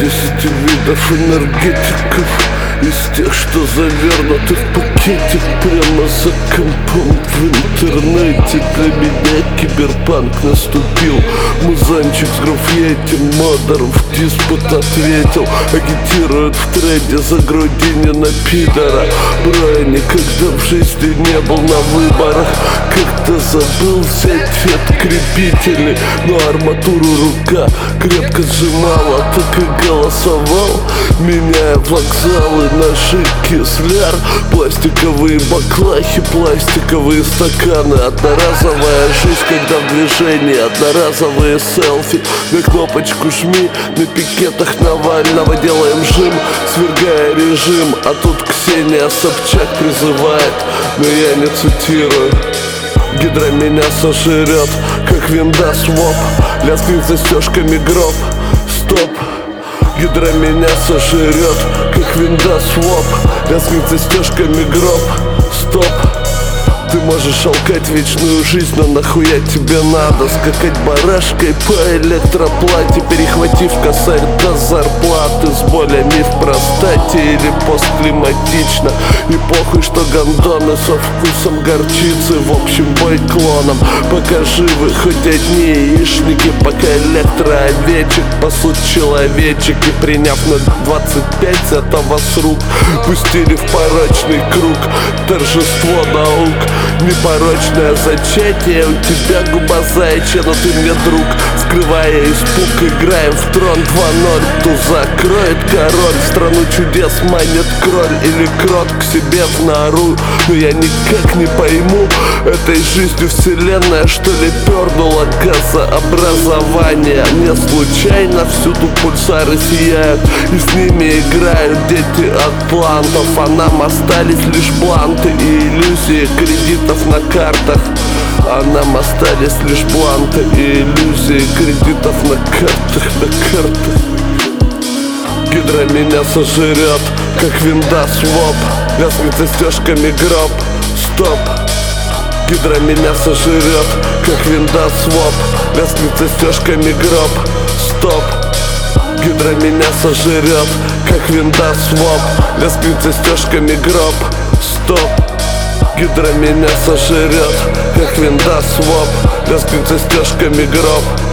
10 видов энергетиков, из тех, что завернуты в пакетик прямо за компом в интернете. Для меня киберпанк наступил. Музанчик с граффити модером в диспут ответил. Агитирует в тренде за Грудинина пидора. Бро, никогда в жизни не был на выборах. Как-то забыл взять открепители, но арматуру рука крепко сжимала, так и голосовал, меняя вокзалы на жидкий сляр. Пластиковые баклахи, пластиковые стаканы. Одноразовая жизнь, когда в движении. Одноразовые селфи. На кнопочку жми. На пикетах Навального делаем жим, свергая режим. А тут Ксения Собчак призывает, но я не цитирую: гидра меня сожрет, как винда своп. Лязгнет застежками гроб. Стоп. Гидра меня сожрет, как винда своп. Лязгнет застежками гроб. Стоп. Ты можешь алкать вечную жизнь, но нахуя тебе надо скакать барашкой по электроплате, перехватив косарь до зарплаты, с болями в простате или постклиматично. И похуй, что гондоны со вкусом горчицы. В общем, бой клоном, пока живы хоть одни яичники, пока электроовечек пасут человечек. И приняв на 25, зато вас рук пустили в порочный круг. Торжество наук, непорочное зачатие. У тебя губа заячья, но ты мне друг. Скрывая испуг, играем в трон 2-0. Ту закроет король, в страну чудес манит кроль или крот к себе в нору. Но я никак не пойму, этой жизнью вселенная что ли пернула газообразование. Не случайно всюду пульсары сияют, и с ними играют дети атлантов. А нам остались лишь бланты и иллюзии кредитов на картах. А нам остались лишь бланты и иллюзии кредитов на картах. Гидра меня сожрет, как винда своп. Лязгнет застежками гроб. Стоп. Гидра меня сожрет, как винда своп. Лязгнет застежками гроб. Стоп. Гидра меня сожрет, как винда своп. Лязгнет застежками гроб. Стоп. Гидра меня сожрет, как винда своп. Лязгнет застежками гроб.